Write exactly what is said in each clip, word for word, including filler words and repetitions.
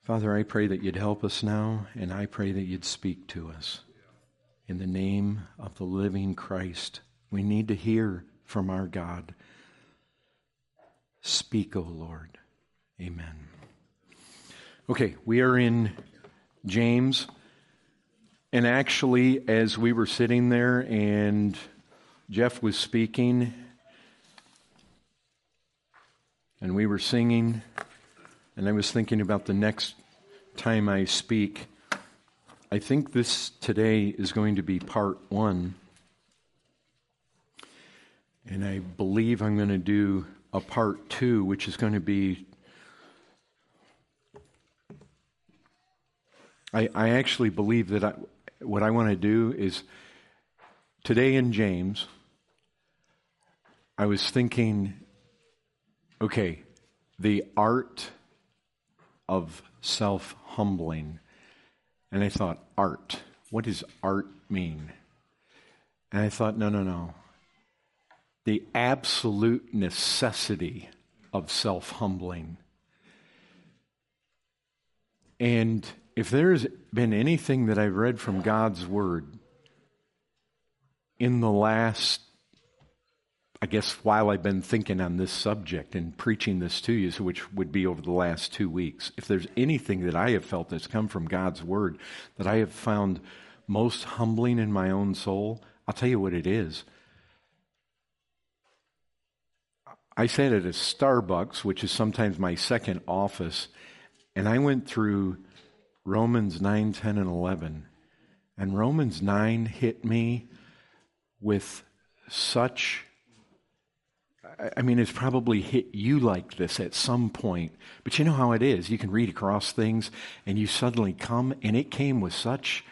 Father, I pray that you'd help us now, and I pray that you'd speak to us. In the name of the living Christ, we need to hear from our God. Speak, O Lord. Amen. Okay, we are in James, and actually, as we were sitting there and Jeff was speaking, and we were singing, and I was thinking about the next time I speak. I think this today is going to be part one. And I believe I'm going to do a part two, which is going to be... I, I actually believe that I, what I want to do is, today in James, I was thinking, okay, the art of self-humbling. And I thought, art. What does art mean? And I thought, no, no, no. The absolute necessity of self-humbling. And if there's been anything that I've read from God's Word in the last, I guess, while I've been thinking on this subject and preaching this to you, which would be over the last two weeks, if there's anything that I have felt that's come from God's Word that I have found most humbling in my own soul, I'll tell you what it is. I sat at a Starbucks, which is sometimes my second office, and I went through Romans nine, ten, and eleven. And Romans nine hit me with such... I mean, it's probably hit you like this at some point. But you know how it is. You can read across things, and you suddenly come, and it came with such...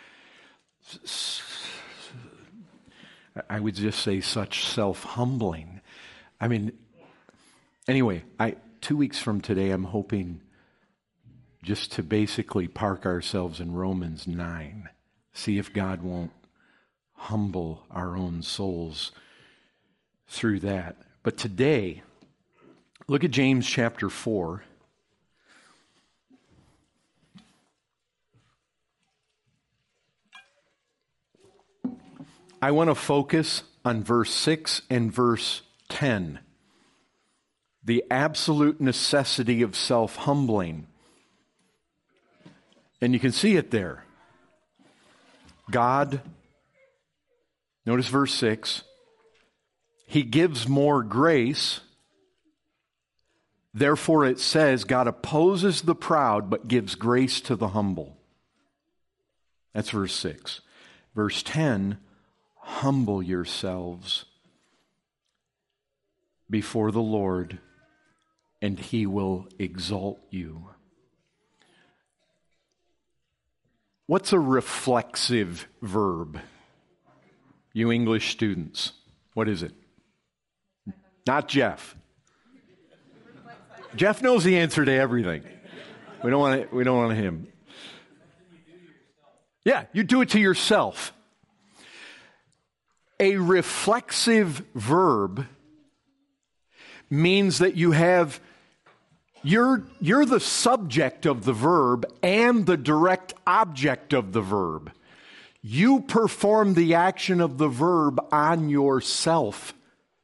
I would just say such self-humbling. I mean... Anyway, I two weeks from today, I'm hoping just to basically park ourselves in Romans nine. See if God won't humble our own souls through that. But today, look at James chapter four. I want to focus on verse six and verse ten. The absolute necessity of self-humbling. And you can see it there. God, notice verse six, He gives more grace. Therefore it says, God opposes the proud, but gives grace to the humble. That's verse six. Verse ten, humble yourselves before the Lord, and He will exalt you. What's a reflexive verb? You English students, what is it? Not Jeff. Jeff knows the answer to everything. We don't want it, we don't want him. Yeah, you do it to yourself. A reflexive verb means that you have You're, you're the subject of the verb and the direct object of the verb. You perform the action of the verb on yourself.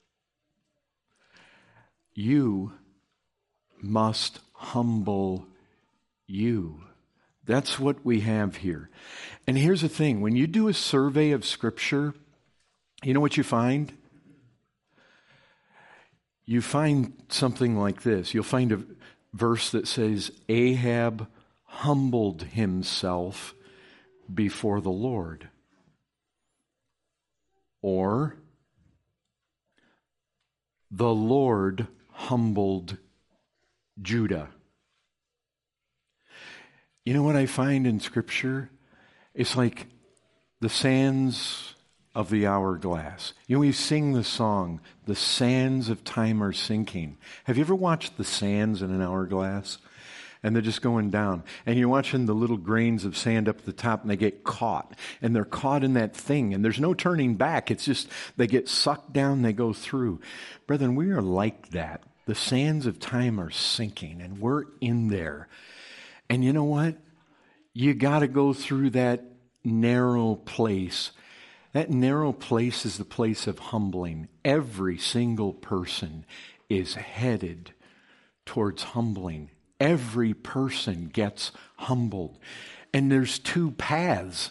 You must humble you. That's what we have here. And here's the thing. When you do a survey of Scripture, you know what you find? You find something like this. You'll find a verse that says, Ahab humbled himself before the Lord. Or, the Lord humbled Judah. You know what I find in Scripture? It's like the sands of the hourglass. You know, we sing the song, the sands of time are sinking. Have you ever watched the sands in an hourglass? And they're just going down. And you're watching the little grains of sand up at the top, and they get caught. And they're caught in that thing, and there's no turning back. It's just, they get sucked down, they go through. Brethren, we are like that. The sands of time are sinking, and we're in there. And you know what? You got to go through that narrow place. That narrow place is the place of humbling. Every single person is headed towards humbling. Every person gets humbled. And there's two paths.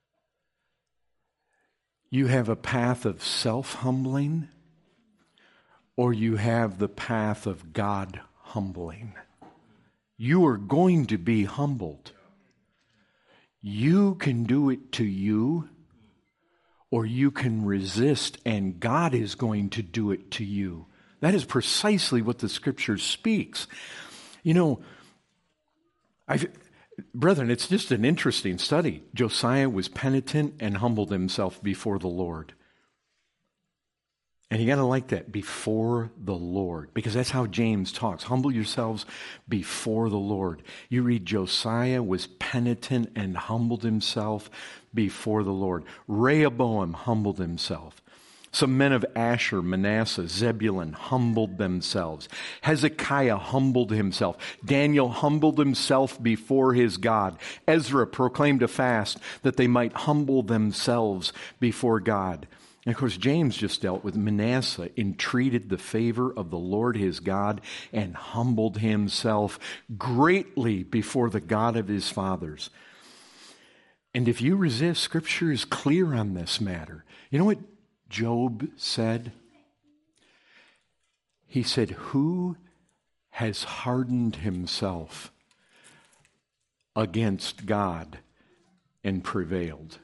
You have a path of self-humbling, or you have the path of God humbling. You are going to be humbled. You can do it to you, or you can resist, and God is going to do it to you. That is precisely what the Scripture speaks. You know, I've, brethren, it's just an interesting study. Josiah was penitent and humbled himself before the Lord. And you got to like that, before the Lord, because that's how James talks. Humble yourselves before the Lord. You read Josiah was penitent and humbled himself before the Lord. Rehoboam humbled himself. Some men of Asher, Manasseh, Zebulun humbled themselves. Hezekiah humbled himself. Daniel humbled himself before his God. Ezra proclaimed a fast that they might humble themselves before God. And of course, James just dealt with Manasseh, entreated the favor of the Lord his God, and humbled himself greatly before the God of his fathers. And if you resist, Scripture is clear on this matter. You know what Job said? He said, "Who has hardened himself against God and prevailed?"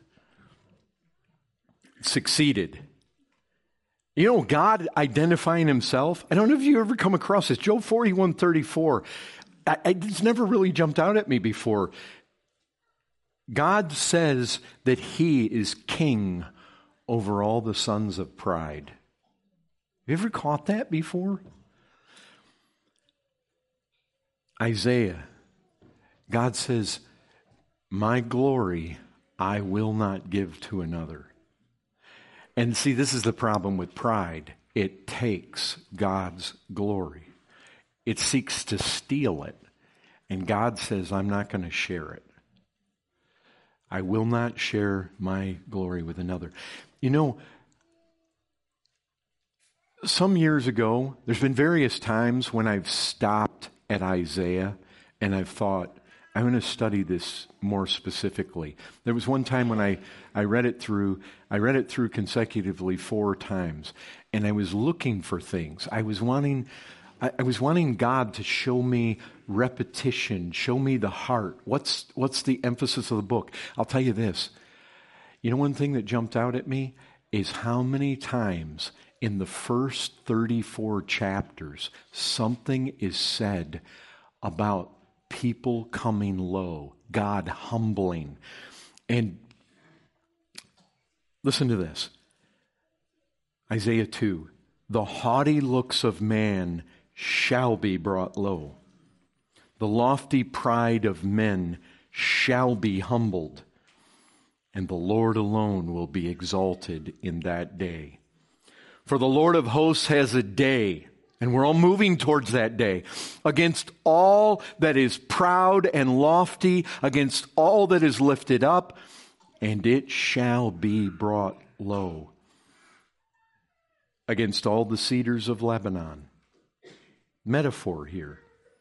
Succeeded. You know, God identifying himself. I don't know if you ever come across this. Job forty-one thirty-four. I, I, it's never really jumped out at me before. God says that he is king over all the sons of pride. Have you ever caught that before? Isaiah. God says, "My glory I will not give to another." And see, this is the problem with pride. It takes God's glory. It seeks to steal it. And God says, "I'm not going to share it. I will not share my glory with another." You know, some years ago, there's been various times when I've stopped at Isaiah and I've thought, I'm going to study this more specifically. There was one time when I, I read it through, I read it through consecutively four times, and I was looking for things. I was wanting, I, I was wanting God to show me repetition, show me the heart. What's what's the emphasis of the book? I'll tell you this. You know, one thing that jumped out at me is how many times in the first thirty-four chapters something is said about people coming low, God humbling. And listen to this. Isaiah two. The haughty looks of man shall be brought low. The lofty pride of men shall be humbled. And the Lord alone will be exalted in that day. For the Lord of hosts has a day, and we're all moving towards that day, against all that is proud and lofty, against all that is lifted up, and it shall be brought low. Against all the cedars of Lebanon. Metaphor here.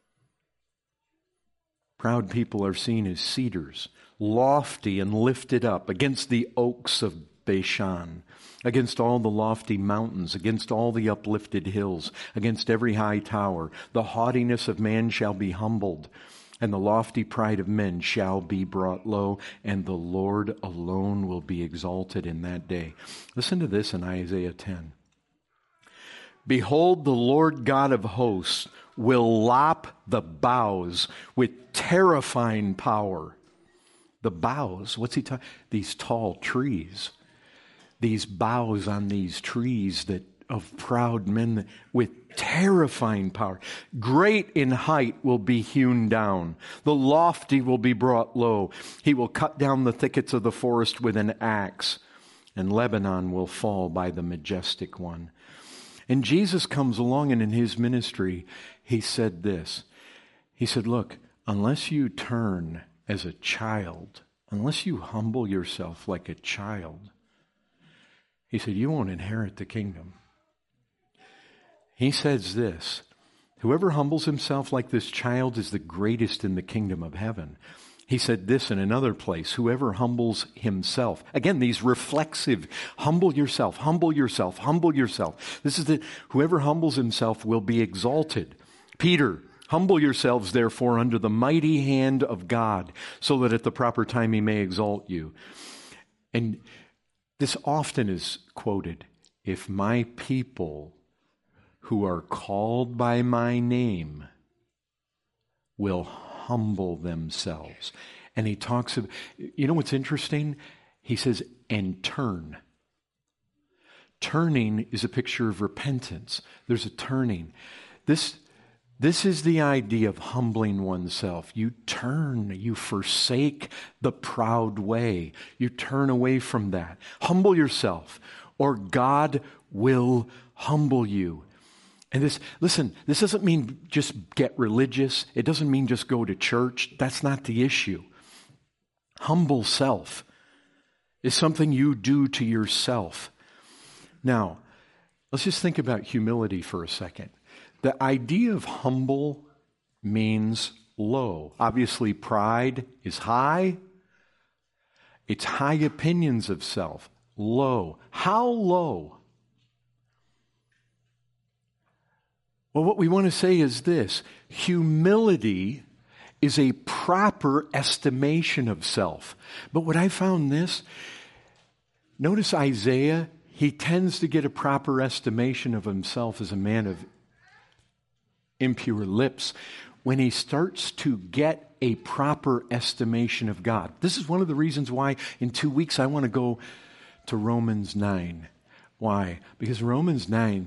Proud people are seen as cedars, lofty and lifted up, against the oaks of Bashan, against all the lofty mountains, against all the uplifted hills, against every high tower. The haughtiness of man shall be humbled, and the lofty pride of men shall be brought low, and the Lord alone will be exalted in that day. Listen to this in Isaiah ten. Behold, the Lord God of hosts will lop the boughs with terrifying power. The boughs, what's he talking? These tall trees. These boughs on these trees that of proud men with terrifying power. Great in height will be hewn down. The lofty will be brought low. He will cut down the thickets of the forest with an axe, and Lebanon will fall by the majestic one. And Jesus comes along, and in his ministry, he said this. He said, look, unless you turn as a child, unless you humble yourself like a child, he said, you won't inherit the kingdom. He says this, whoever humbles himself like this child is the greatest in the kingdom of heaven. He said this in another place, whoever humbles himself. Again, these reflexive, humble yourself, humble yourself, humble yourself. This is the, whoever humbles himself will be exalted. Peter, humble yourselves therefore under the mighty hand of God, so that at the proper time he may exalt you. And this often is quoted, if my people who are called by my name will humble themselves. And he talks of, you know what's interesting? He says, and turn. Turning is a picture of repentance. There's a turning. This, this is the idea of humbling oneself. You turn, you forsake the proud way. You turn away from that. Humble yourself, or God will humble you. And this, listen, this doesn't mean just get religious. It doesn't mean just go to church. That's not the issue. Humble self is something you do to yourself. Now, let's just think about humility for a second. The idea of humble means low. Obviously, pride is high. It's high opinions of self. Low. How low? Well, what we want to say is this. Humility is a proper estimation of self. But what I found this, notice Isaiah, he tends to get a proper estimation of himself as a man of impure lips when he starts to get a proper estimation of God. This is one of the reasons why in two weeks I want to go to Romans nine. Why? Because Romans nine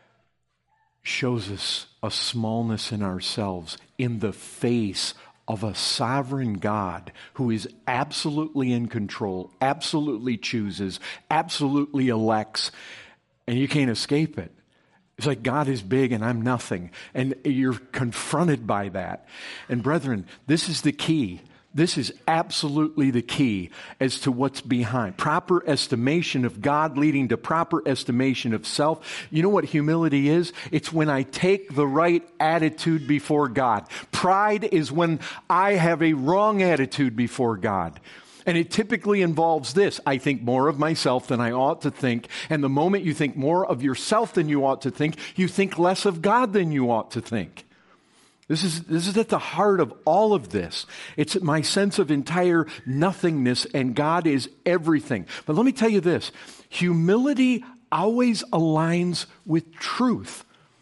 shows us a smallness in ourselves in the face of a sovereign God who is absolutely in control, absolutely chooses, absolutely elects, and you can't escape it. It's like God is big and I'm nothing, and you're confronted by that. And brethren, this is the key. This is absolutely the key as to what's behind. Proper estimation of God leading to proper estimation of self. You know what humility is? It's when I take the right attitude before God. Pride is when I have a wrong attitude before God. And it typically involves this. I think more of myself than I ought to think. And the moment you think more of yourself than you ought to think, you think less of God than you ought to think. This is, this is at the heart of all of this. It's my sense of entire nothingness, and God is everything. But let me tell you this. Humility always aligns with truth.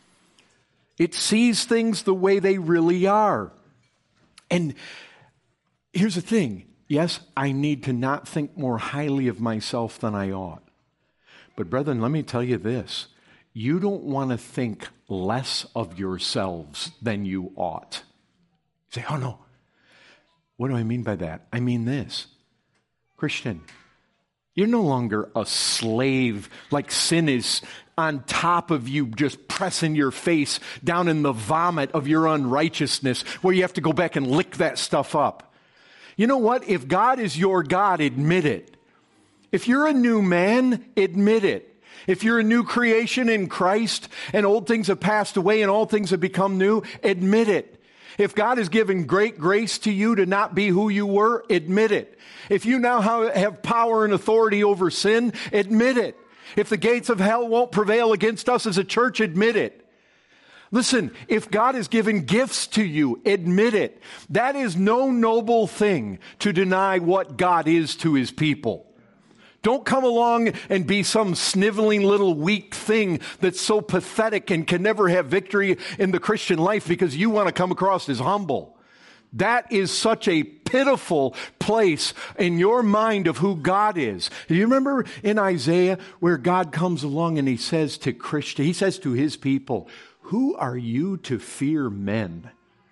It sees things the way they really are. And here's the thing. Yes, I need to not think more highly of myself than I ought. But brethren, let me tell you this. You don't want to think less of yourselves than you ought. You say, oh no. What do I mean by that? I mean this. Christian, you're no longer a slave like sin is on top of you, just pressing your face down in the vomit of your unrighteousness where you have to go back and lick that stuff up. You know what? If God is your God, admit it. If you're a new man, admit it. If you're a new creation in Christ and old things have passed away and all things have become new, admit it. If God has given great grace to you to not be who you were, admit it. If you now have power and authority over sin, admit it. If the gates of hell won't prevail against us as a church, admit it. Listen, if God has given gifts to you, admit it. That is no noble thing to deny what God is to his people. Don't come along and be some sniveling little weak thing that's so pathetic and can never have victory in the Christian life because you want to come across as humble. That is such a pitiful place in your mind of who God is. Do you remember in Isaiah where God comes along and he says to Christian, he says to his people, who are you to fear men?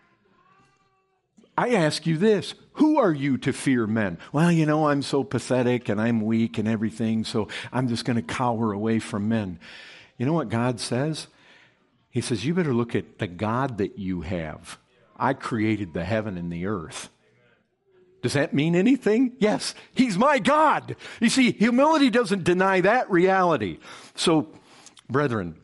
I ask you this, who are you to fear men? Well, you know, I'm so pathetic and I'm weak and everything, so I'm just going to cower away from men. You know what God says? He says, you better look at the God that you have. I created the heaven and the earth. Does that mean anything? Yes, he's my God. You see, humility doesn't deny that reality. So, brethren,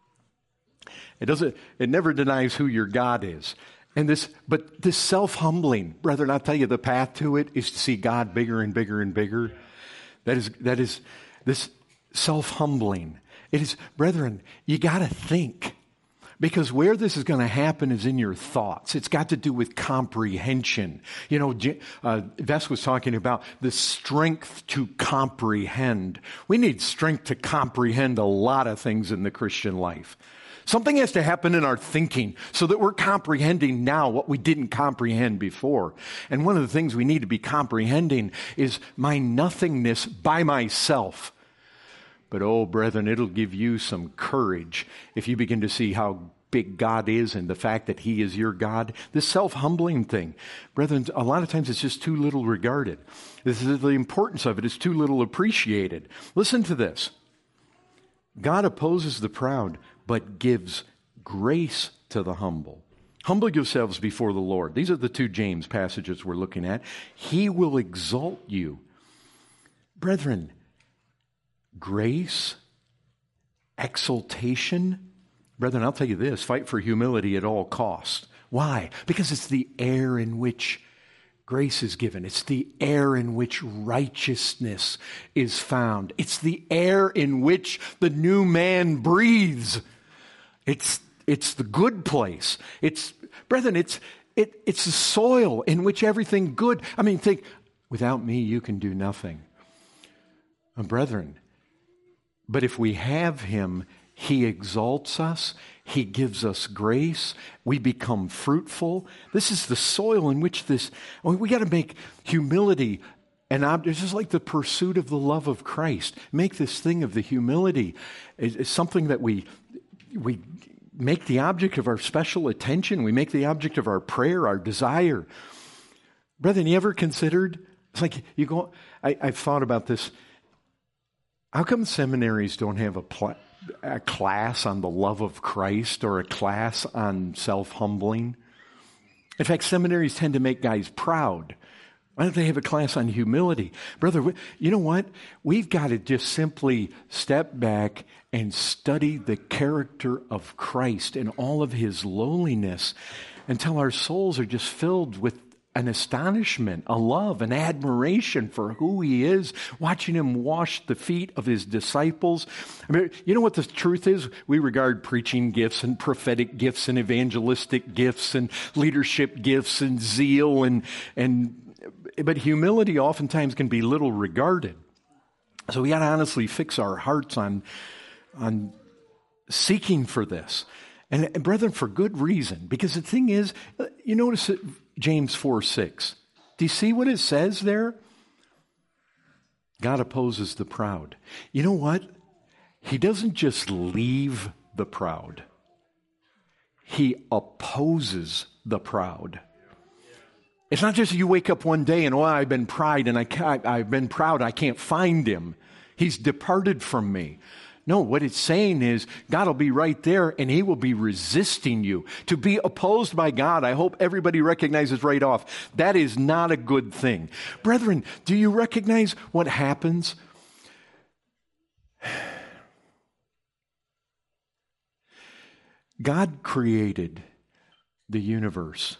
it doesn't, it never denies who your God is. And this, but this self-humbling, brethren, I'll tell you, the path to it is to see God bigger and bigger and bigger. That is, that is this self-humbling. It is, brethren, you got to think. Because where this is going to happen is in your thoughts. It's got to do with comprehension. You know, uh, Vess was talking about the strength to comprehend. We need strength to comprehend a lot of things in the Christian life. Something has to happen in our thinking so that we're comprehending now what we didn't comprehend before. And one of the things we need to be comprehending is my nothingness by myself. But, oh, brethren, it'll give you some courage if you begin to see how big God is and the fact that he is your God. This self-humbling thing, brethren, a lot of times it's just too little regarded. This is the importance of it is too little appreciated. Listen to this. God opposes the proud, but gives grace to the humble. Humble yourselves before the Lord. These are the two James passages we're looking at. He will exalt you. Brethren, grace, exaltation. Brethren, I'll tell you this, fight for humility at all costs. Why? Because it's the air in which grace is given. It's the air in which righteousness is found. It's the air in which the new man breathes. It's, it's the good place. It's, brethren, it's, it, it's the soil in which everything good. I mean, think, without me, you can do nothing. Uh, brethren, but if we have him, he exalts us. He gives us grace. We become fruitful. This is the soil in which this, we got to make humility an object, just like the pursuit of the love of Christ. Make this thing of the humility is something that we, we make the object of our special attention. We make the object of our prayer, our desire. Brethren, you ever considered, it's like you go, I, I've thought about this. How come seminaries don't have a, pl- a class on the love of Christ or a class on self-humbling? In fact, seminaries tend to make guys proud. Why don't they have a class on humility? Brother, you know what? We've got to just simply step back and study the character of Christ and all of his lowliness until our souls are just filled with an astonishment, a love, an admiration for who he is, watching him wash the feet of his disciples. I mean, you know what the truth is? We regard preaching gifts and prophetic gifts and evangelistic gifts and leadership gifts and zeal and, and, but humility oftentimes can be little regarded. So we got to honestly fix our hearts on, on seeking for this. And, and brethren, for good reason, because the thing is, you notice that James four six. Do you see what it says there? God opposes the proud. You know what? He doesn't just leave the proud. He opposes the proud. It's not just you wake up one day and, oh, I've been proud and I can't, I've been proud, I can't find him. He's departed from me. No, what it's saying is God will be right there and he will be resisting you. To be opposed by God, I hope everybody recognizes right off, that is not a good thing. Brethren, do you recognize what happens? God created the universe.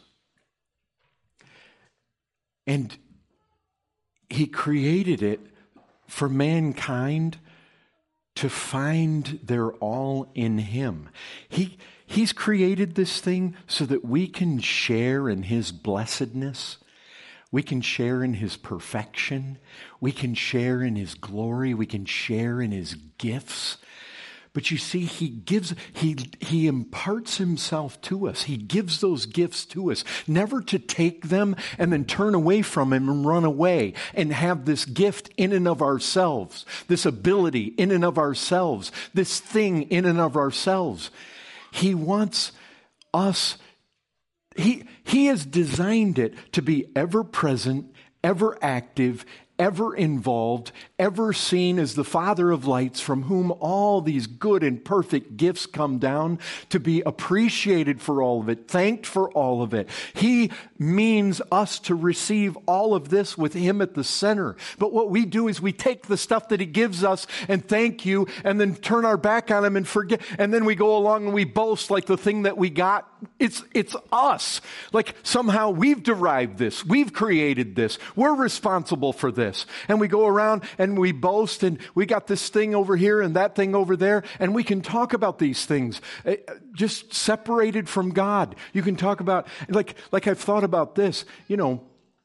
And he created it for mankind to find their all in him. He, he's created this thing so that we can share in his blessedness. We can share in his perfection. We can share in his glory. We can share in his gifts. But you see, he gives, he, he imparts himself to us. He gives those gifts to us, never to take them and then turn away from him and run away and have this gift in and of ourselves, this ability in and of ourselves, this thing in and of ourselves. He wants us, he, he has designed it to be ever present, ever active, ever involved, ever seen as the Father of lights, from whom all these good and perfect gifts come down, to be appreciated for all of it, thanked for all of it. He means us to receive all of this with Him at the center. But what we do is we take the stuff that He gives us and thank you, and then turn our back on Him and forget, and then we go along and we boast like the thing that we got, it's, it's us. Like somehow we've derived this, we've created this, we're responsible for this. And we go around and we boast, and we got this thing over here and that thing over there, and we can talk about these things uh, just separated from God. You can talk about, like, like I've thought about this, you know,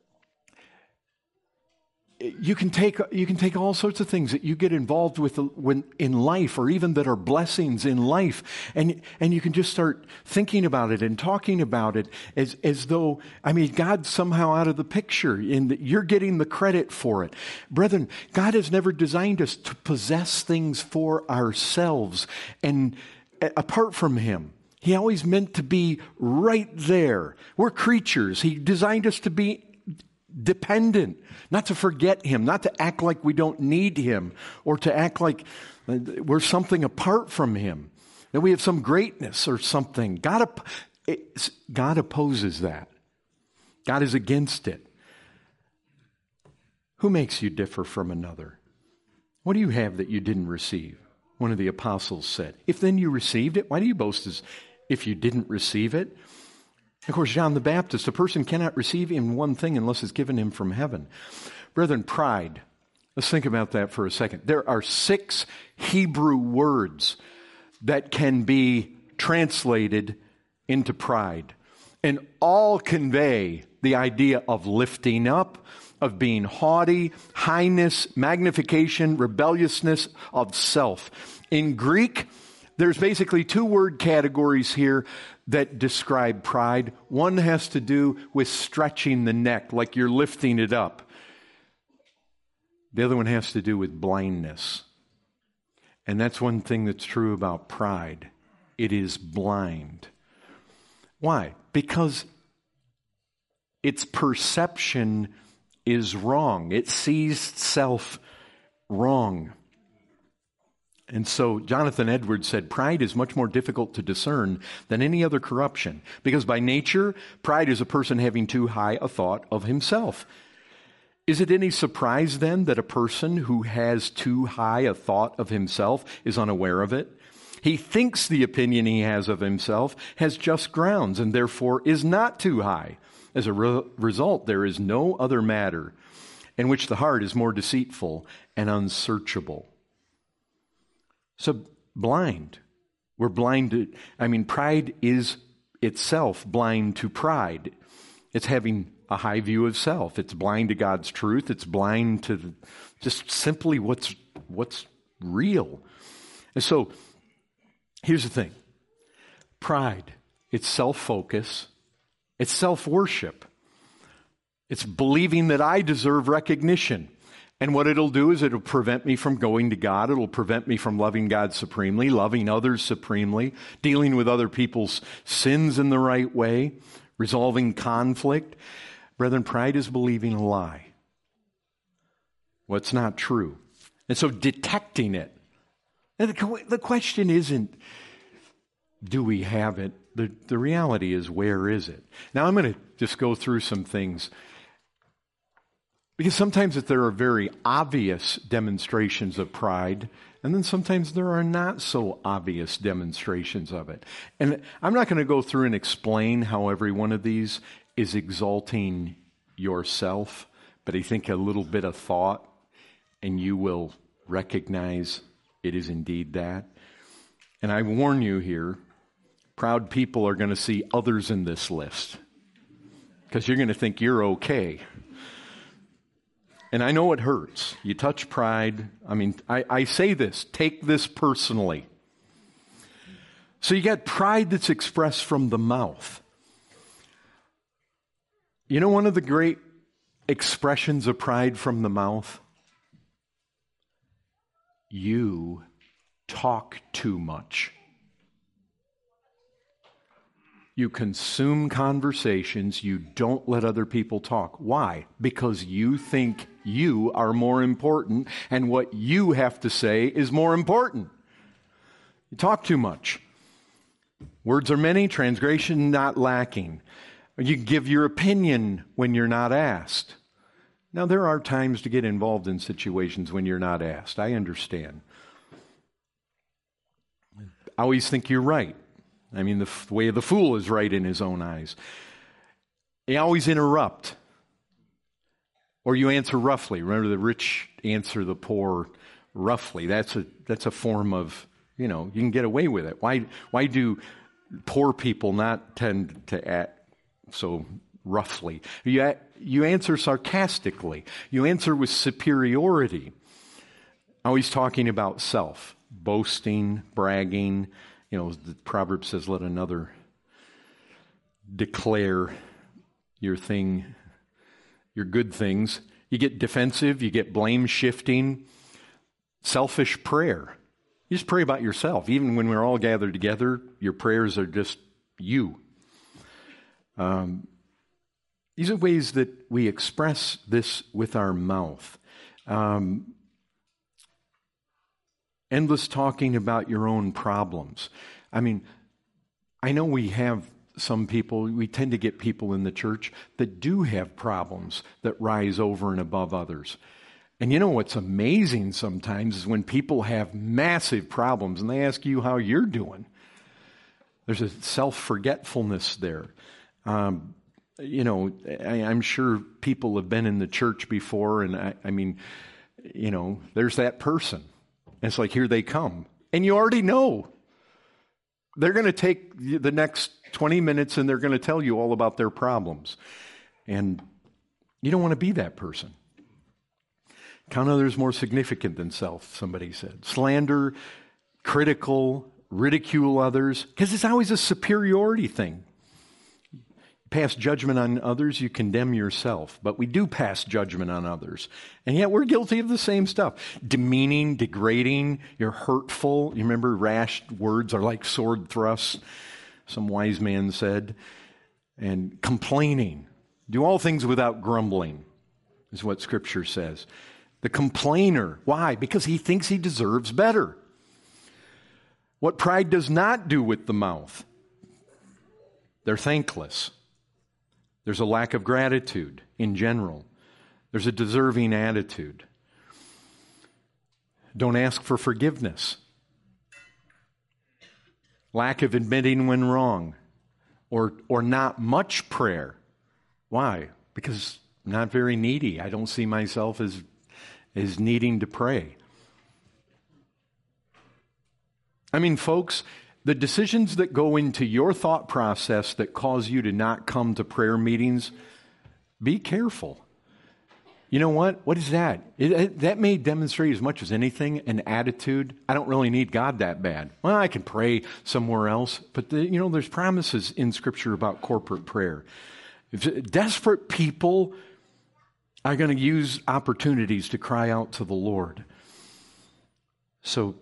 You can take you can take all sorts of things that you get involved with when in life, or even that are blessings in life, and and you can just start thinking about it and talking about it as as though, I mean, God's somehow out of the picture, and you're getting the credit for it. Brethren, God has never designed us to possess things for ourselves and apart from Him. He always meant to be right there. We're creatures. He designed us to be dependent, not to forget Him, not to act like we don't need Him, or to act like we're something apart from Him, that we have some greatness or something. God, God opposes that. God is against it. Who makes you differ from another? What do you have that you didn't receive? One of the apostles said. If then you received it, why do you boast as if you didn't receive it? Of course, John the Baptist, a person cannot receive in one thing unless it's given him from heaven. Brethren, pride. Let's think about that for a second. There are six Hebrew words that can be translated into pride, and all convey the idea of lifting up, of being haughty, highness, magnification, rebelliousness of self. In Greek, there's basically two word categories here that describe pride. One has to do with stretching the neck, like you're lifting it up. The other one has to do with blindness. And that's one thing that's true about pride. It is blind. Why? Because its perception is wrong. It sees self wrong. And so Jonathan Edwards said, pride is much more difficult to discern than any other corruption, because by nature, pride is a person having too high a thought of himself. Is it any surprise then that a person who has too high a thought of himself is unaware of it? He thinks the opinion he has of himself has just grounds and therefore is not too high. As a re- result, there is no other matter in which the heart is more deceitful and unsearchable. So blind. We're blind to, I mean, pride is itself blind to pride. It's having a high view of self. It's blind to God's truth. It's blind to just simply what's, what's real. And so here's the thing. Pride, it's self-focus. It's self-worship. It's believing that I deserve recognition. And what it'll do is it'll prevent me from going to God. It'll prevent me from loving God supremely, loving others supremely, dealing with other people's sins in the right way, resolving conflict. Brethren, pride is believing a lie. What's not true. And so detecting it. And the, the question isn't, do we have it? The, the reality is, where is it? Now I'm going to just go through some things. Because sometimes there are very obvious demonstrations of pride, and then sometimes there are not so obvious demonstrations of it. And I'm not going to go through and explain how every one of these is exalting yourself, but I think a little bit of thought, and you will recognize it is indeed that. And I warn you here, proud people are going to see others in this list, because you're going to think you're okay. And I know it hurts. You touch pride. I mean, I, I say this, take this personally. So you got pride that's expressed from the mouth. You know one of the great expressions of pride from the mouth? You talk too much. You consume conversations. You don't let other people talk. Why? Because you think you are more important and what you have to say is more important. You talk too much. Words are many, transgression not lacking. You give your opinion when you're not asked. Now, there are times to get involved in situations when you're not asked. I understand. I always think you're right. I mean, the f- way of the fool is right in his own eyes. You always interrupt. Or you answer roughly. Remember, the rich answer the poor roughly. That's a that's a form of, you know, you can get away with it. Why why do poor people not tend to act so roughly? You you answer sarcastically. You answer with superiority. Always talking about self, boasting, bragging. You know, the proverb says, "Let another declare your thing." Your good things. You get defensive, you get blame shifting, selfish prayer. You just pray about yourself. Even when we're all gathered together, your prayers are just you. Um, these are ways that we express this with our mouth. Um, endless talking about your own problems. I mean, I know we have some people, we tend to get people in the church that do have problems that rise over and above others. And you know what's amazing sometimes is when people have massive problems and they ask you how you're doing. There's a self-forgetfulness there. Um, you know, I, I'm sure people have been in the church before, and I, I mean, you know, there's that person. And it's like, here they come. And you already know. They're going to take the next twenty minutes and they're going to tell you all about their problems. And you don't want to be that person. Count others more significant than self, somebody said. Slander, critical, ridicule others, because it's always a superiority thing. You pass judgment on others, you condemn yourself. But we do pass judgment on others. And yet we're guilty of the same stuff. Demeaning, degrading, you're hurtful. You remember rash words are like sword thrusts, some wise man said. And complaining. Do all things without grumbling, is what Scripture says. The complainer. Why? Because he thinks he deserves better. What pride does not do with the mouth. They're thankless. There's a lack of gratitude in general. There's a deserving attitude. Don't ask for forgiveness. Lack of admitting when wrong. Or, or not much prayer. Why? Because I'm not very needy. I don't see myself as, as needing to pray. I mean, folks, the decisions that go into your thought process that cause you to not come to prayer meetings, be careful. You know what? What is that? It, it, that may demonstrate as much as anything an attitude. I don't really need God that bad. Well, I can pray somewhere else. But, the, you know, there's promises in Scripture about corporate prayer. If desperate people are going to use opportunities to cry out to the Lord. So,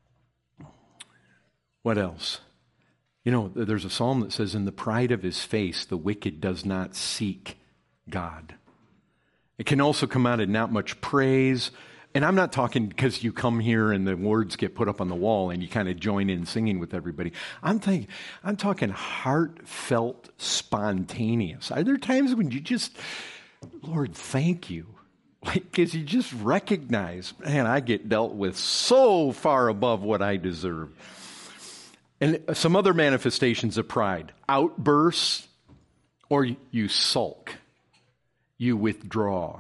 what else? You know, there's a psalm that says, in the pride of his face, the wicked does not seek God. It can also come out of not much praise. And I'm not talking because you come here and the words get put up on the wall and you kind of join in singing with everybody. I'm thinking, I'm talking heartfelt, spontaneous. Are there times when you just, Lord, thank you? Like, because you just recognize, man, I get dealt with so far above what I deserve. And some other manifestations of pride, outbursts, or you sulk, you withdraw.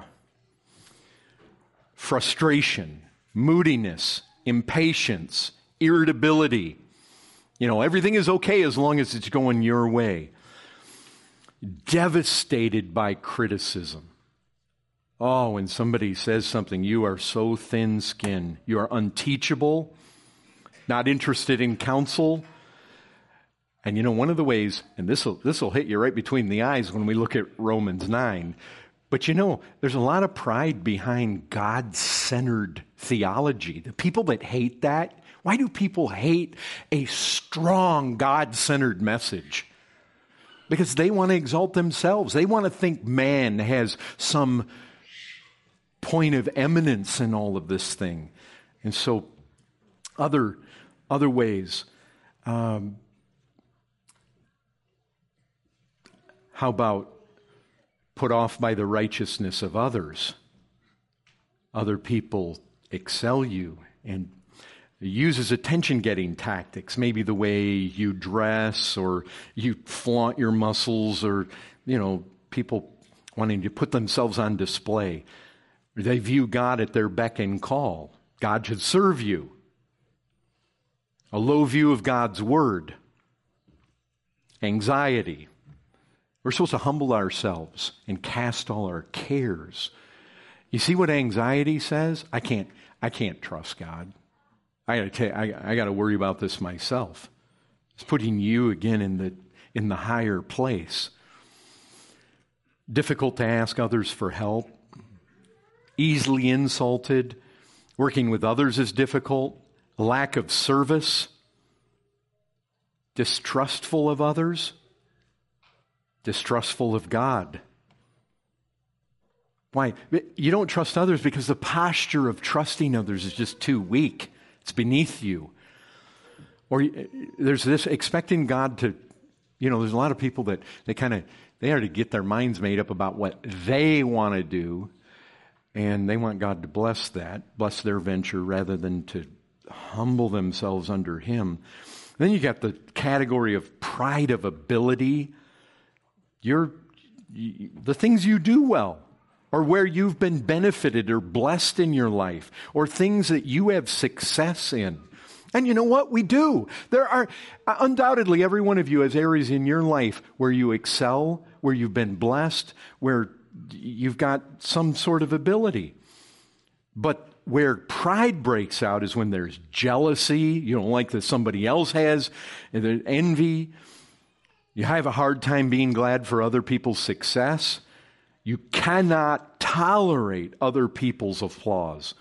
Frustration, moodiness, impatience, irritability. You know, everything is okay as long as it's going your way. Devastated by criticism. Oh, when somebody says something, you are so thin-skinned. You are unteachable, not interested in counsel. And you know, one of the ways, and this will this will hit you right between the eyes when we look at Romans nine, but you know, there's a lot of pride behind God-centered theology. The people that hate that, why do people hate a strong God-centered message? because they want to exalt themselves. They want to think man has some point of eminence in all of this thing. And so other, other ways, um, how about put off by the righteousness of others? Other people excel you and uses attention-getting tactics, maybe the way you dress or you flaunt your muscles, or, you know, people wanting to put themselves on display. They view God at their beck and call. God should serve you. A low view of God's word. Anxiety. We're supposed to humble ourselves and cast all our cares. You see what anxiety says? I can't, I can't trust God. I gotta tell you, I, I gotta worry about this myself. It's putting you again in the in the higher place. Difficult to ask others for help. Easily insulted. Working with others is difficult. Lack of service. Distrustful of others. Distrustful of God. Why? You don't trust others because the posture of trusting others is just too weak. It's beneath you. Or there's this expecting God to, you know, there's a lot of people that they kind of, they already get their minds made up about what they want to do, and they want God to bless that, bless their venture, rather than to humble themselves under Him. Then you got the category of pride of ability. You're, you, the things you do well, or where you've been benefited or blessed in your life, or things that you have success in. And you know what? We do. There are, undoubtedly, every one of you has areas in your life where you excel, where you've been blessed, where you've got some sort of ability. But where pride breaks out is when there's jealousy, you don't like that somebody else has, and there's envy. You have a hard time being glad for other people's success. You cannot tolerate other people's flaws.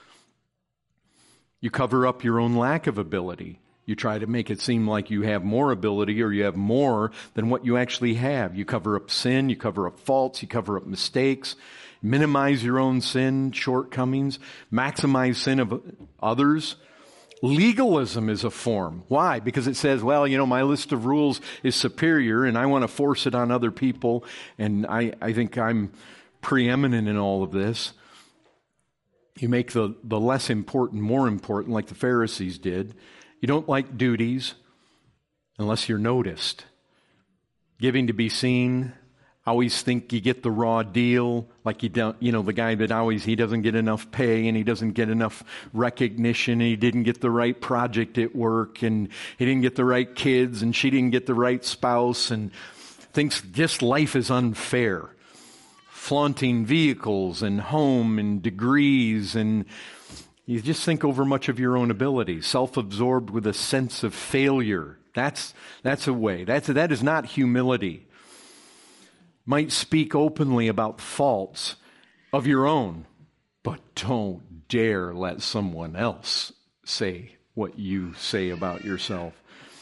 You cover up your own lack of ability. You try to make it seem like you have more ability or you have more than what you actually have. You cover up sin, you cover up faults, you cover up mistakes, minimize your own sin, shortcomings, maximize sin of others. Legalism is a form. Why? Because it says, well, you know, my list of rules is superior and I want to force it on other people, and I, I think I'm preeminent in all of this. You make the, the less important more important, like the Pharisees did. You don't like duties unless you're noticed. Giving to be seen. Always think you get the raw deal, like you don't, you know, the guy that always, he doesn't get enough pay and he doesn't get enough recognition and he didn't get the right project at work and he didn't get the right kids and she didn't get the right spouse and thinks just life is unfair. Flaunting vehicles and home and degrees, and you just think over much of your own abilities. Self-absorbed with a sense of failure. That's, that's a way. That's, that is not humility. Might speak openly about faults of your own, but don't dare let someone else say what you say about yourself.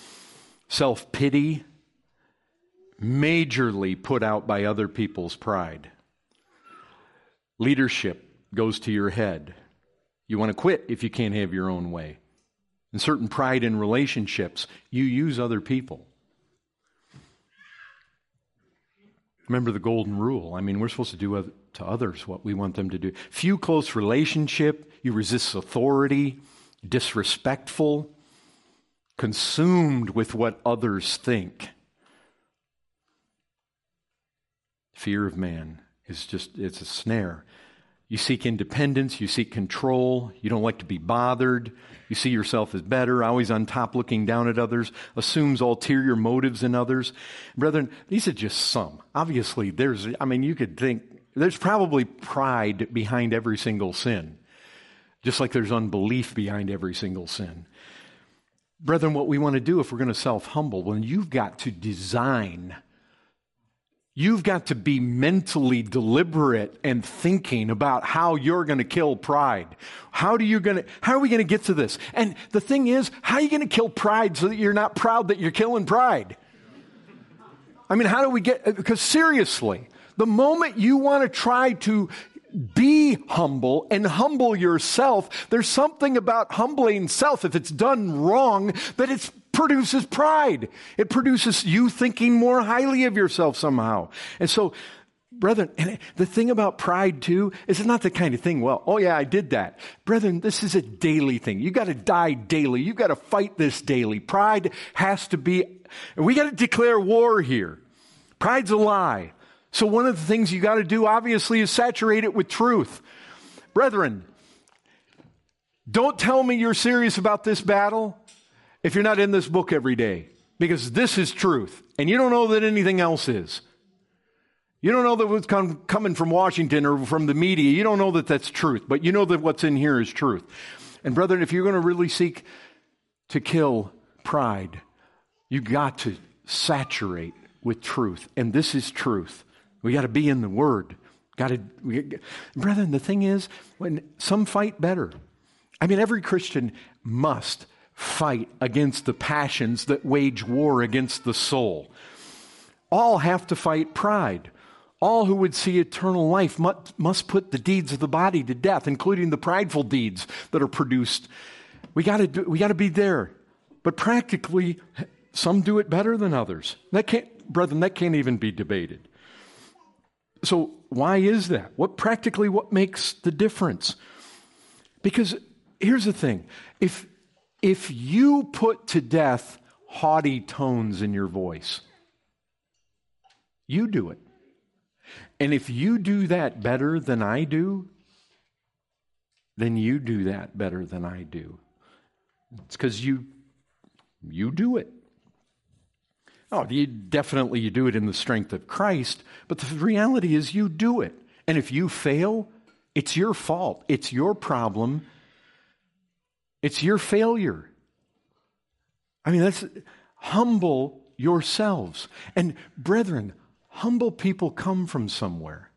Self-pity, majorly put out by other people's pride. Leadership goes to your head. You want to quit if you can't have your own way. And certain pride in relationships, you use other people. Remember the golden rule. I mean, we're supposed to do to others what we want them to do. Few close relationship, you resist authority, disrespectful, consumed with what others think. Fear of man is just, it's a snare. You seek independence, you seek control, you don't like to be bothered, you see yourself as better, always on top looking down at others, assumes ulterior motives in others. Brethren, these are just some. Obviously, there's, I mean, you could think, there's probably pride behind every single sin, just like there's unbelief behind every single sin. Brethren, what we want to do if we're going to self-humble, well, you've got to design. You've got to be mentally deliberate and thinking about how you're going to kill pride. How do you going to, how are we going to get to this? And the thing is, how are you going to kill pride so that you're not proud that you're killing pride? I mean, how do we get, because seriously, the moment you want to try to be humble and humble yourself, there's something about humbling self, if it's done wrong, that it produces pride. It produces you thinking more highly of yourself somehow. And so, brethren, and the thing about pride too, is it's not the kind of thing, well, oh yeah, I did that. Brethren, this is a daily thing. You got to die daily. You got to fight this daily. Pride has to be, we got to declare war here. Pride's a lie. So one of the things you got to do, obviously, is saturate it with truth. Brethren, don't tell me you're serious about this battle if you're not in this book every day, because this is truth, and you don't know that anything else is. You don't know that what's come, coming from Washington or from the media, you don't know that that's truth, but you know that what's in here is truth. And brethren, if you're going to really seek to kill pride, you got to saturate with truth, and this is truth. We got to be in the Word. Got to, we, brethren, the thing is, when some fight better. I mean, every Christian must fight against the passions that wage war against the soul. All have to fight pride. All who would see eternal life must, must put the deeds of the body to death, including the prideful deeds that are produced. We got to do, we got to be there. But practically, some do it better than others. That can't, brethren, that can't even be debated. So why is that? What practically what makes the difference? Because here's the thing. If if you put to death haughty tones in your voice, you do it. And if you do that better than I do, then you do that better than I do. It's because you you do it. Oh, you definitely you do it in the strength of Christ, but the reality is you do it. And if you fail, it's your fault. It's your problem. It's your failure. I mean, that's humble yourselves. And brethren, humble people come from somewhere.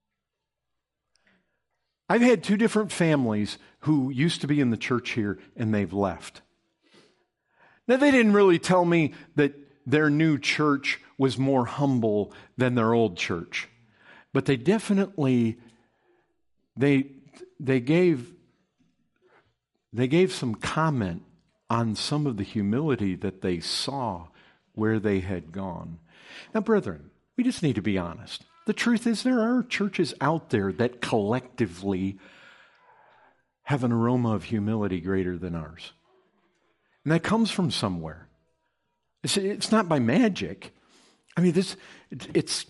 I've had two different families who used to be in the church here and they've left. Now, they didn't really tell me that their new church was more humble than their old church. But they definitely, they, they gave, they gave some comment on some of the humility that they saw where they had gone. Now, brethren, we just need to be honest. The truth is there are churches out there that collectively have an aroma of humility greater than ours. And that comes from somewhere. It's, it's not by magic. I mean, this, it, it's,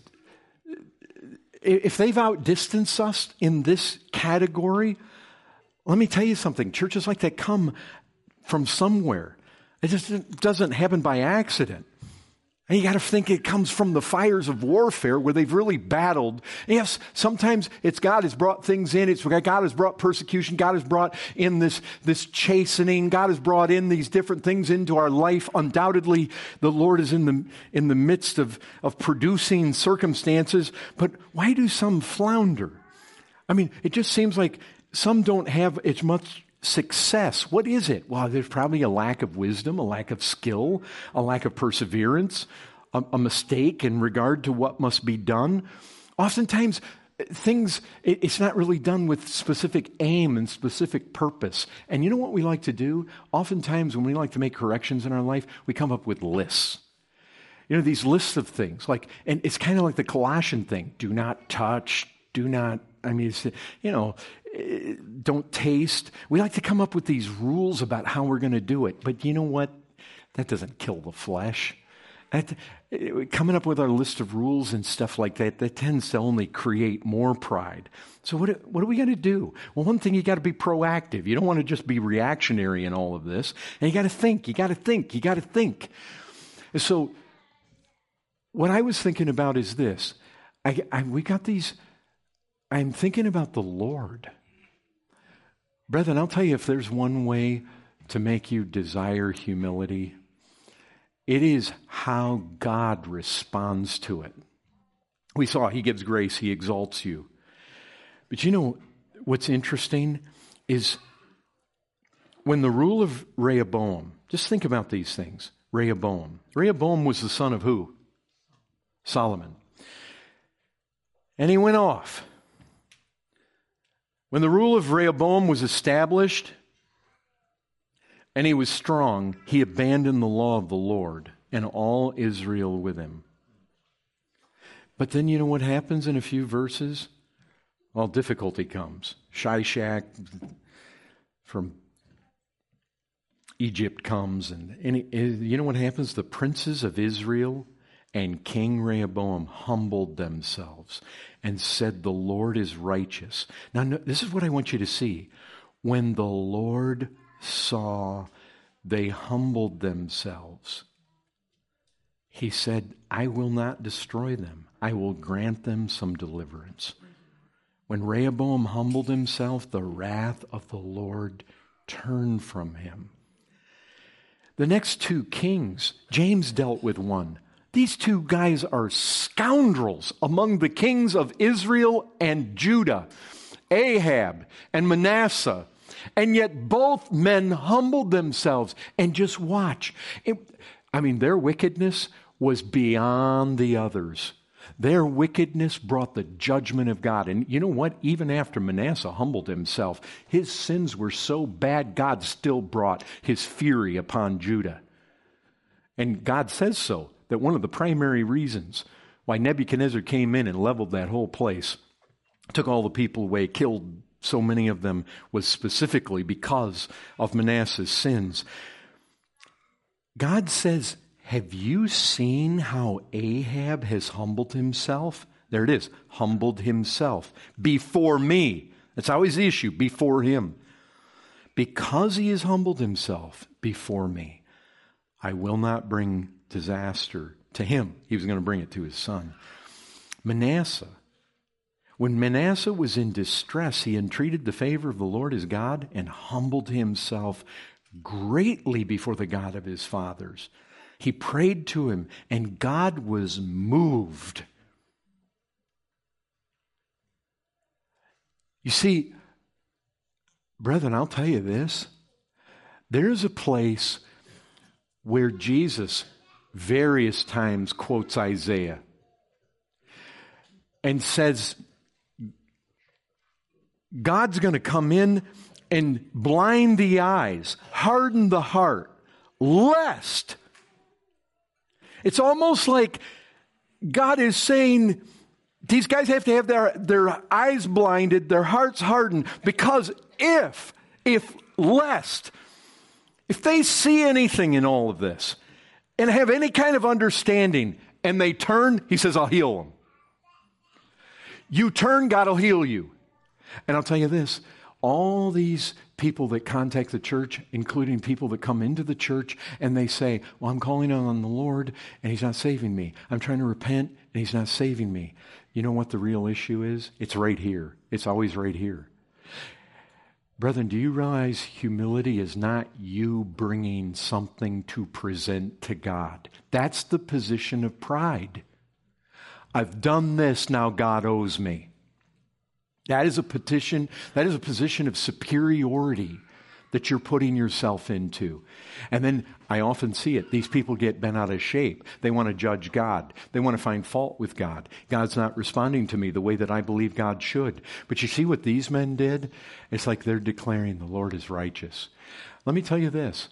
if they've outdistanced us in this category, let me tell you something. Churches like that come from somewhere. It just doesn't happen by accident. And you got to think it comes from the fires of warfare where they've really battled. And yes, sometimes it's God has brought things in. It's God has brought persecution. God has brought in this, this chastening. God has brought in these different things into our life. Undoubtedly, the Lord is in the, in the midst of, of producing circumstances. But why do some flounder? I mean, it just seems like some don't have as much success. What is it? Well, there's probably a lack of wisdom, a lack of skill, a lack of perseverance, a, a mistake in regard to what must be done. Oftentimes, things, it, it's not really done with specific aim and specific purpose. And you know what we like to do? Oftentimes, when we like to make corrections in our life, we come up with lists. You know, these lists of things. Like, and it's kind of like the Colossian thing. Do not touch, do not, I mean, it's, you know, don't taste. We like to come up with these rules about how we're going to do it. But you know what? That doesn't kill the flesh. That, coming up with our list of rules and stuff like that, that tends to only create more pride. So what, what do we got to do? Well, one thing, you got to be proactive. You don't want to just be reactionary in all of this. And you got to think, you got to think, you got to think. And so what I was thinking about is this. I, I, we got these, I'm thinking about the Lord. Brethren, I'll tell you, if there's one way to make you desire humility, it is how God responds to it. We saw He gives grace, He exalts you. But you know, what's interesting is when the rule of Rehoboam, just think about these things. Rehoboam. Rehoboam was the son of who? Solomon. And he went off. When the rule of Rehoboam was established and he was strong, he abandoned the law of the Lord and all Israel with him. But then you know what happens in a few verses? Well, difficulty comes. Shishak from Egypt comes, and, and it, you know what happens? The princes of Israel and King Rehoboam humbled themselves and said, the Lord is righteous. Now, no, this is what I want you to see. When the Lord saw they humbled themselves, he said, I will not destroy them. I will grant them some deliverance. When Rehoboam humbled himself, the wrath of the Lord turned from him. The next two kings, James dealt with one. These two guys are scoundrels among the kings of Israel and Judah, Ahab and Manasseh. And yet both men humbled themselves. And just watch. It, I mean, their wickedness was beyond the others. Their wickedness brought the judgment of God. And you know what? Even after Manasseh humbled himself, his sins were so bad, God still brought his fury upon Judah. And God says so, that one of the primary reasons why Nebuchadnezzar came in and leveled that whole place, took all the people away, killed so many of them, was specifically because of Manasseh's sins. God says, have you seen how Ahab has humbled himself? There it is, humbled himself before me. That's always the issue, before him. Because he has humbled himself before me, I will not bring disaster to him. He was going to bring it to his son. Manasseh. When Manasseh was in distress, he entreated the favor of the Lord his God and humbled himself greatly before the God of his fathers. He prayed to him, and God was moved. You see, brethren, I'll tell you this. There's a place where Jesus various times quotes Isaiah and says, God's going to come in and blind the eyes, harden the heart, lest. It's almost like God is saying, these guys have to have their, their eyes blinded, their hearts hardened, because if, if, lest, if they see anything in all of this and have any kind of understanding and they turn, he says, I'll heal them. You turn, God will heal you. And I'll tell you this, all these people that contact the church, including people that come into the church, and they say, well, I'm calling on the Lord, and he's not saving me. I'm trying to repent, and he's not saving me. You know what the real issue is? It's right here. It's always right here. Brethren, do you realize humility is not you bringing something to present to God? That's the position of pride. I've done this, now God owes me. That is a petition, that is a position of superiority that you're putting yourself into. And then I often see it. These people get bent out of shape. They want to judge God. They want to find fault with God. God's not responding to me the way that I believe God should. But you see what these men did? It's like they're declaring the Lord is righteous. Let me tell you this.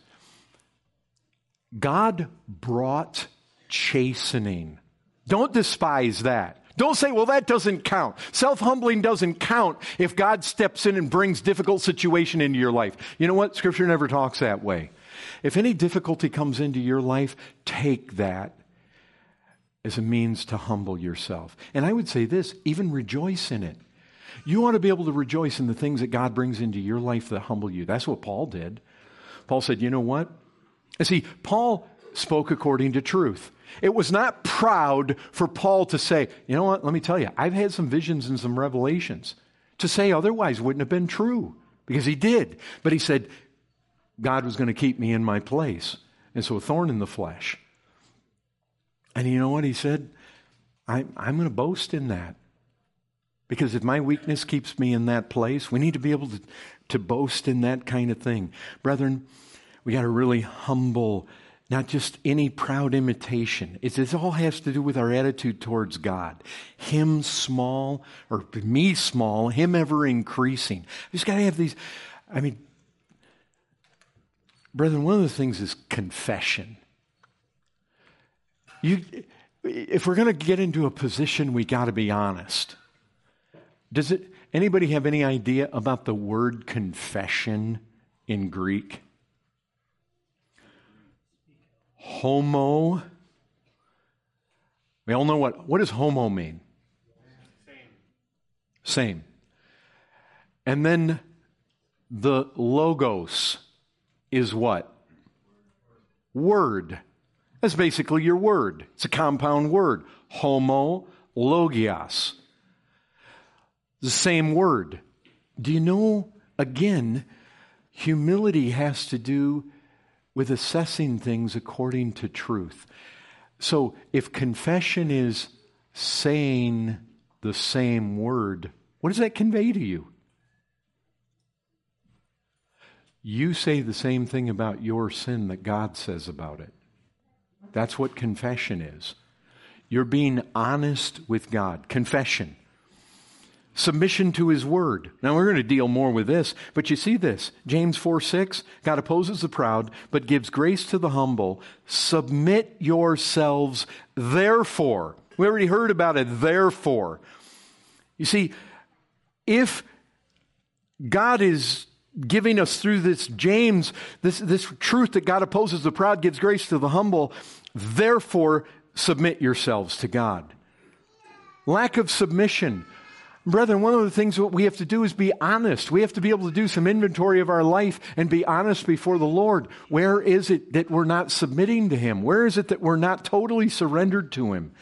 God brought chastening. Don't despise that. Don't say, well, that doesn't count. Self-humbling doesn't count if God steps in and brings difficult situation into your life. You know what? Scripture never talks that way. If any difficulty comes into your life, take that as a means to humble yourself. And I would say this, even rejoice in it. You ought to be able to rejoice in the things that God brings into your life that humble you. That's what Paul did. Paul said, you know what? And see, Paul spoke according to truth. It was not proud for Paul to say, you know what, let me tell you, I've had some visions and some revelations. To say otherwise wouldn't have been true, because he did. But he said, God was going to keep me in my place. And so a thorn in the flesh. And you know what he said? I, I'm going to boast in that. Because if my weakness keeps me in that place, we need to be able to, to boast in that kind of thing. Brethren, we got to really humble not just any proud imitation. It's, it all has to do with our attitude towards God. Him small, or me small, Him ever increasing. We just got to have these, I mean, brethren, one of the things is confession. You, if we're going to get into a position, we got to be honest. Does it, anybody have any idea about the word confession in Greek? Homo. We all know what, what does homo mean? Same. Same. And then the logos is what? Word. That's basically your word. It's a compound word. Homo, logios. The same word. Do you know, again, humility has to do with assessing things according to truth. So if confession is saying the same word, what does that convey to you? You say the same thing about your sin that God says about it. That's what confession is. You're being honest with God. Confession. Submission to His word. Now we're going to deal more with this, but you see this. James four six, God opposes the proud, but gives grace to the humble. Submit yourselves, therefore. We already heard about it, therefore. You see, if God is giving us through this James, this, this truth that God opposes the proud, gives grace to the humble, therefore submit yourselves to God. Lack of submission. Brethren, one of the things what we have to do is be honest. We have to be able to do some inventory of our life and be honest before the Lord. Where is it that we're not submitting to Him? Where is it that we're not totally surrendered to Him?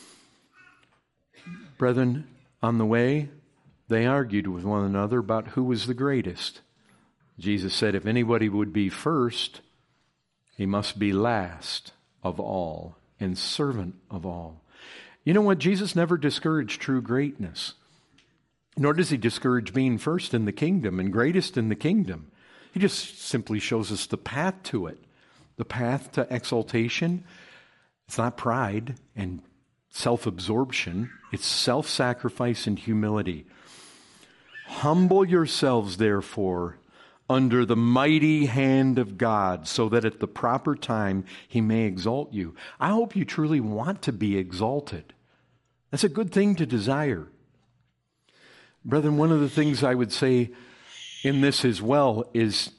Brethren, on the way, they argued with one another about who was the greatest. Jesus said, if anybody would be first, he must be last of all and servant of all. You know what? Jesus never discouraged true greatness. Nor does He discourage being first in the kingdom and greatest in the kingdom. He just simply shows us the path to it. The path to exaltation. It's not pride and self-absorption. It's self-sacrifice and humility. Humble yourselves, therefore, under the mighty hand of God, so that at the proper time He may exalt you. I hope you truly want to be exalted. That's a good thing to desire. Brethren, one of the things I would say in this as well is,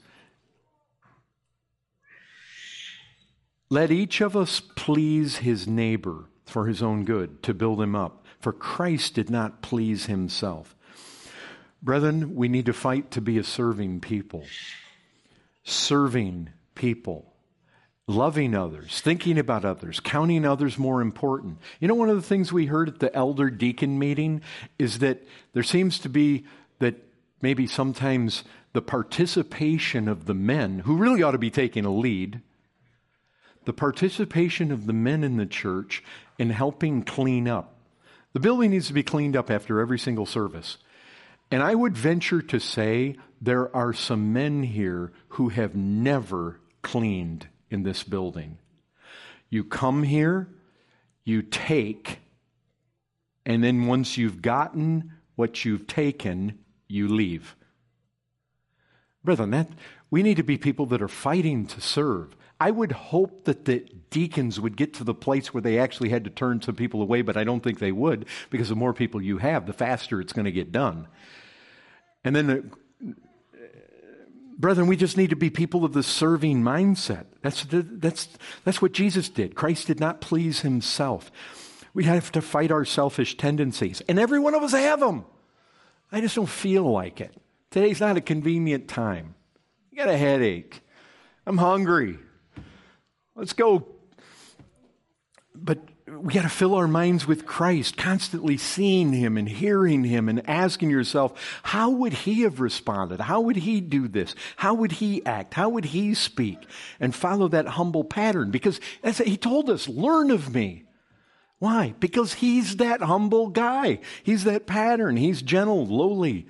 let each of us please his neighbor for his own good, to build him up. For Christ did not please Himself. Brethren, we need to fight to be a serving people. Serving people. Loving others, thinking about others, counting others more important. You know, one of the things we heard at the elder deacon meeting is that there seems to be that maybe sometimes the participation of the men, who really ought to be taking a lead, the participation of the men in the church in helping clean up. The building needs to be cleaned up after every single service. And I would venture to say there are some men here who have never cleaned in this building. You come here, you take, and then once you've gotten what you've taken, you leave. Brethren, that, we need to be people that are fighting to serve. I would hope that the deacons would get to the place where they actually had to turn some people away, but I don't think they would, because the more people you have, the faster it's going to get done. And then the Brethren, we just need to be people of the serving mindset. That's, the, that's, that's what Jesus did. Christ did not please Himself. We have to fight our selfish tendencies. And every one of us have them. I just don't feel like it. Today's not a convenient time. I got a headache. I'm hungry. Let's go. But we got to fill our minds with Christ, constantly seeing Him and hearing Him and asking yourself, how would He have responded? How would He do this? How would He act? How would He speak? And follow that humble pattern, because as He told us, learn of me. Why? Because He's that humble guy. He's that pattern. He's gentle, lowly.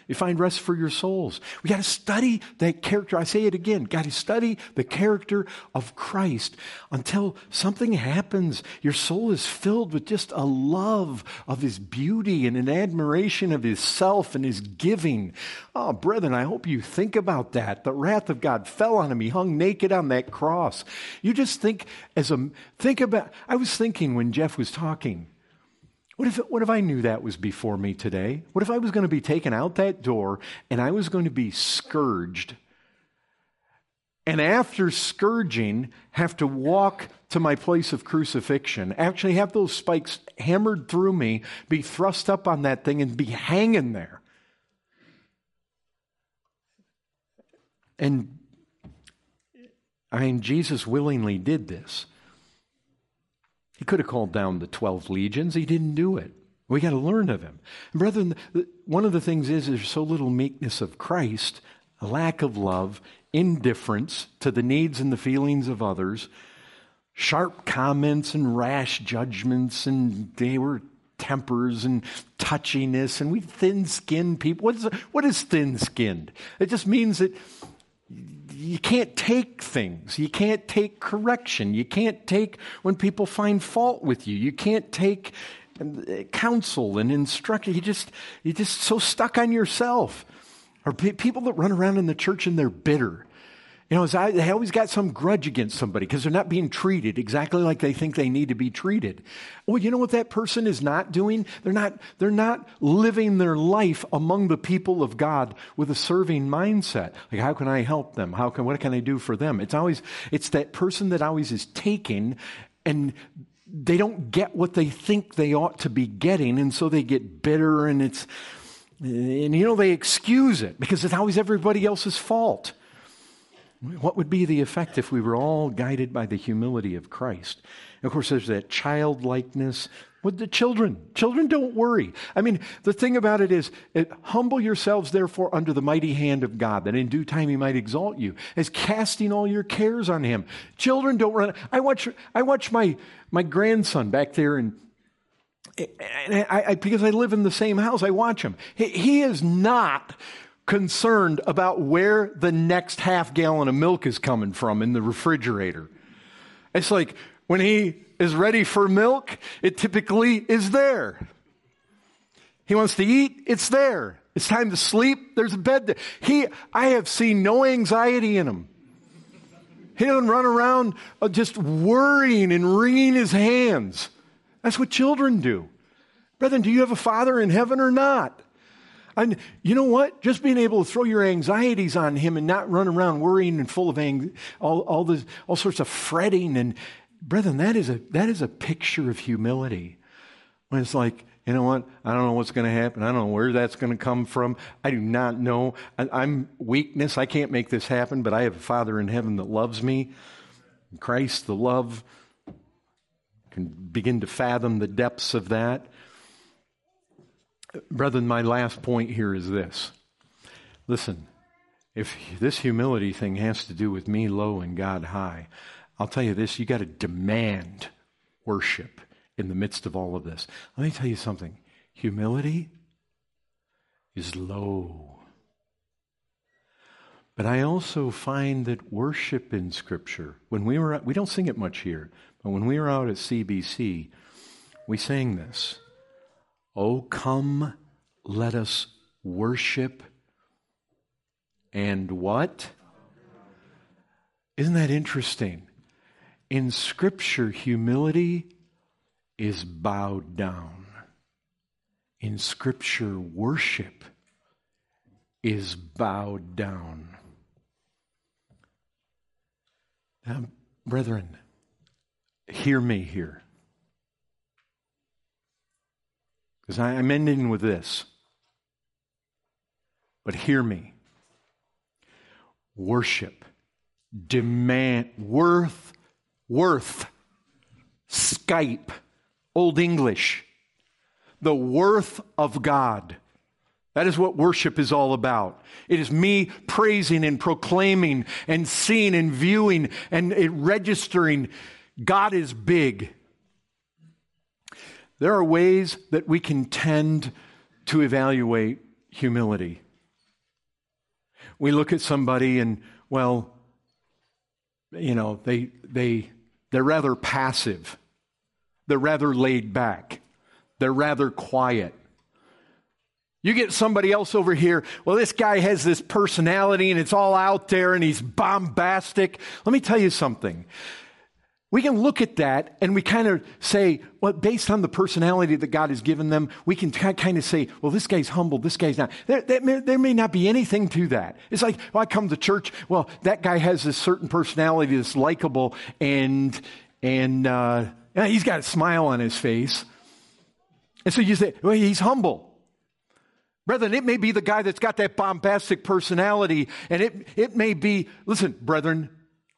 You find rest for your souls. We got to study that character. I say it again. Got to study the character of Christ until something happens. Your soul is filled with just a love of His beauty and an admiration of His self and His giving. Oh, brethren, I hope you think about that. The wrath of God fell on Him. He hung naked on that cross. You just think as a, think about, I was thinking when Jeff was talking, What if, what if I knew that was before me today? What if I was going to be taken out that door and I was going to be scourged? And after scourging, have to walk to my place of crucifixion, actually have those spikes hammered through me, be thrust up on that thing and be hanging there. And I mean, Jesus willingly did this. He could have called down the twelve legions. He didn't do it. We got to learn of Him. And brethren, one of the things is there's so little meekness of Christ, a lack of love, indifference to the needs and the feelings of others, sharp comments and rash judgments, and they were tempers and touchiness, and we thin-skinned people. What is, what is thin-skinned? It just means that you can't take things. You can't take correction. You can't take when people find fault with you. You can't take counsel and instruction. You just, you're just so stuck on yourself. Or pe- people that run around in the church and they're bitter. You know, I, they always got some grudge against somebody because they're not being treated exactly like they think they need to be treated. Well, you know what that person is not doing? They're not, they're not living their life among the people of God with a serving mindset. Like, how can I help them? How can, what can I do for them? It's always, it's that person that always is taking, and they don't get what they think they ought to be getting, and so they get bitter, and it's, and you know, they excuse it because it's always everybody else's fault. What would be the effect if we were all guided by the humility of Christ? And of course, there's that childlikeness with the children. Children don't worry. I mean, the thing about it is, it, humble yourselves, therefore, under the mighty hand of God, that in due time He might exalt you, as casting all your cares on Him. Children don't run. I watch, I watch my, my grandson back there, and, and I, I, because I live in the same house, I watch him. He, he is not concerned about where the next half gallon of milk is coming from in the refrigerator. It's like when he is ready for milk, it typically is there. He wants to eat, it's there. It's time to sleep, there's a bed there. He, I have seen no anxiety in him. He doesn't run around just worrying and wringing his hands. That's what children do. Brethren, do you have a Father in heaven or not? And you know what? Just being able to throw your anxieties on Him and not run around worrying and full of ang- all all this all sorts of fretting, and brethren, that is a that is a picture of humility. When it's like, you know what? I don't know what's going to happen. I don't know where that's going to come from. I do not know. I, I'm weakness. I can't make this happen, but I have a Father in heaven that loves me. Christ, the love, can begin to fathom the depths of that. Brethren, my last point here is this. Listen, if this humility thing has to do with me low and God high, I'll tell you this, you got to demand worship in the midst of all of this. Let me tell you something. Humility is low. But I also find that worship in Scripture, when we were, we don't sing it much here, but when we were out at C B C, we sang this. Oh, come, let us worship and what? Isn't that interesting? In Scripture, humility is bowed down. In Scripture, worship is bowed down. Now, brethren, hear me here. Because I'm ending with this. But hear me. Worship, demand, worth, worth, Skype, Old English, the worth of God. That is what worship is all about. It is me praising and proclaiming and seeing and viewing and it registering God is big. There are ways that we can tend to evaluate humility. we look at somebody and, well, you know, they, they, they're rather passive. They're rather laid back. They're rather quiet. You get somebody else over here, well, this guy has this personality and it's all out there and he's bombastic. Let me tell you something. We can look at that and we kind of say, well, based on the personality that God has given them, we can kind of say, well, this guy's humble, this guy's not. There, there, may, there may not be anything to that. It's like, well, I come to church, well, that guy has this certain personality that's likable and, and uh, he's got a smile on his face. And so you say, well, he's humble. Brethren, it may be the guy that's got that bombastic personality, and it, it may be, listen, brethren,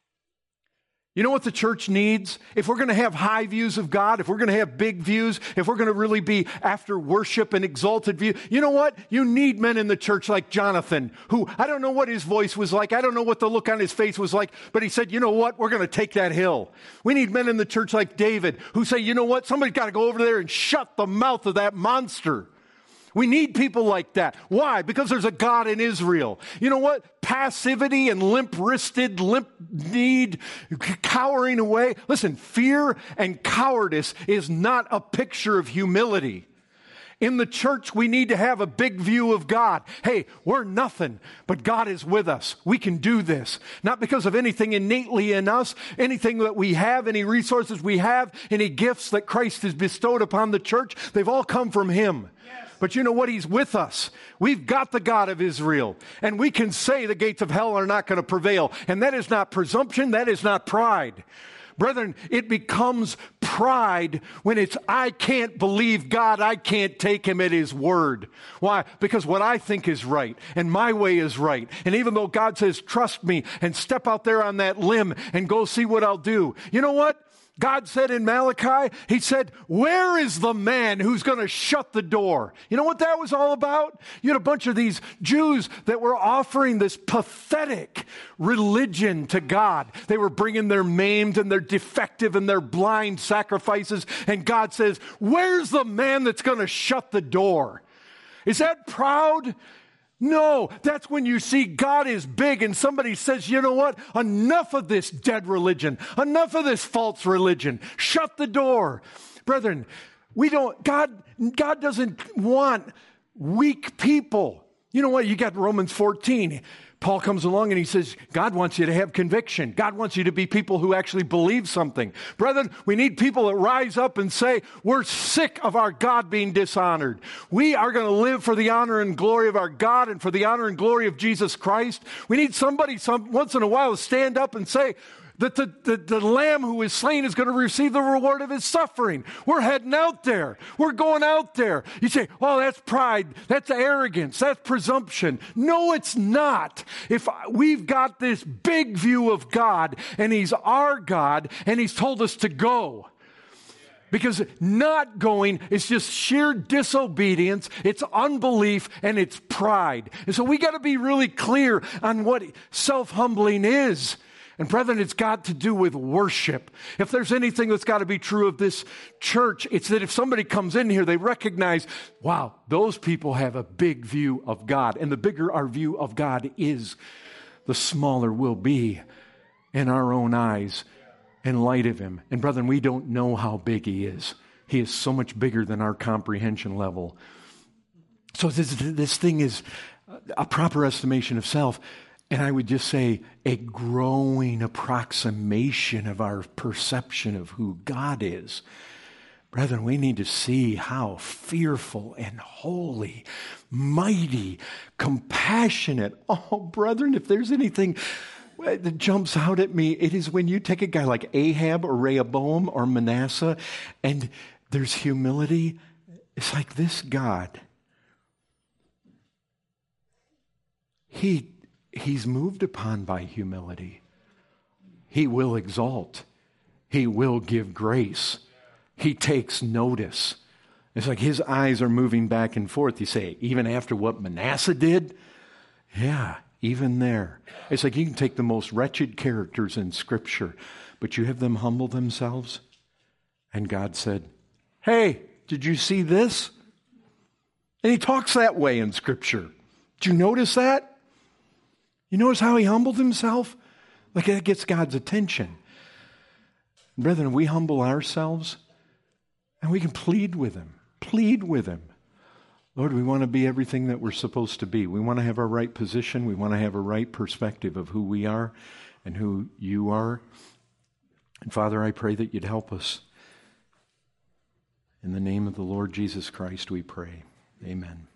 you know what the church needs? If we're going to have high views of God, if we're going to have big views, if we're going to really be after worship and exalted view, you know what? You need men in the church like Jonathan, who, I don't know what his voice was like, I don't know what the look on his face was like, but he said, you know what? We're going to take that hill. We need men in the church like David, who say, you know what? Somebody's got to go over there and shut the mouth of that monster. We need people like that. Why? Because there's a God in Israel. You know what? Passivity and limp-wristed, limp-kneed, cowering away. Listen, fear and cowardice is not a picture of humility. In the church, we need to have a big view of God. Hey, we're nothing, but God is with us. We can do this. Not because of anything innately in us, anything that we have, any resources we have, any gifts that Christ has bestowed upon the church. They've all come from Him. But you know what? He's with us. We've got the God of Israel. And we can say the gates of hell are not going to prevail. And that is not presumption. That is not pride. Brethren, it becomes pride when it's, I can't believe God. I can't take Him at His word. Why? Because what I think is right and my way is right. And even though God says, trust me and step out there on that limb and go see what I'll do. You know what? God said in Malachi, He said, where is the man who's going to shut the door? You know what that was all about? You had a bunch of these Jews that were offering this pathetic religion to God. They were bringing their maimed and their defective and their blind sacrifices. And God says, where's the man that's going to shut the door? Is that proud? No, that's when you see God is big and somebody says, you know what? Enough of this dead religion. Enough of this false religion. Shut the door. Brethren, we don't, God, God doesn't want weak people. You know what? You got Romans fourteen. Paul comes along and he says, God wants you to have conviction. God wants you to be people who actually believe something. Brethren, we need people that rise up and say, we're sick of our God being dishonored. We are going to live for the honor and glory of our God and for the honor and glory of Jesus Christ. We need somebody some, once in a while to stand up and say, that the, the, the lamb who is slain is going to receive the reward of his suffering. We're heading out there. We're going out there. You say, oh, that's pride. That's arrogance. That's presumption. No, it's not. If we've got this big view of God and He's our God and He's told us to go. Because not going is just sheer disobedience, it's unbelief, and it's pride. And so we got to be really clear on what self-humbling is. And brethren, it's got to do with worship. If there's anything that's got to be true of this church, it's that if somebody comes in here, they recognize, wow, those people have a big view of God. And the bigger our view of God is, the smaller we'll be in our own eyes in light of Him. And brethren, we don't know how big He is. He is so much bigger than our comprehension level. So this, this thing is a proper estimation of self. And I would just say a growing approximation of our perception of who God is. Brethren, we need to see how fearful and holy, mighty, compassionate. Oh, brethren, if there's anything that jumps out at me, it is when you take a guy like Ahab or Rehoboam or Manasseh and there's humility. It's like this God. He He's moved upon by humility. He will exalt. He will give grace. He takes notice. It's like His eyes are moving back and forth. You say, even after what Manasseh did? Yeah, even there. It's like you can take the most wretched characters in Scripture, but you have them humble themselves. And God said, hey, did you see this? And He talks that way in Scripture. Did you notice that? You notice how he humbled himself? Like that gets God's attention. Brethren, we humble ourselves and we can plead with him. Plead with him. Lord, we want to be everything that we're supposed to be. We want to have our right position. We want to have a right perspective of who we are and who you are. And Father, I pray that you'd help us. In the name of the Lord Jesus Christ, we pray. Amen.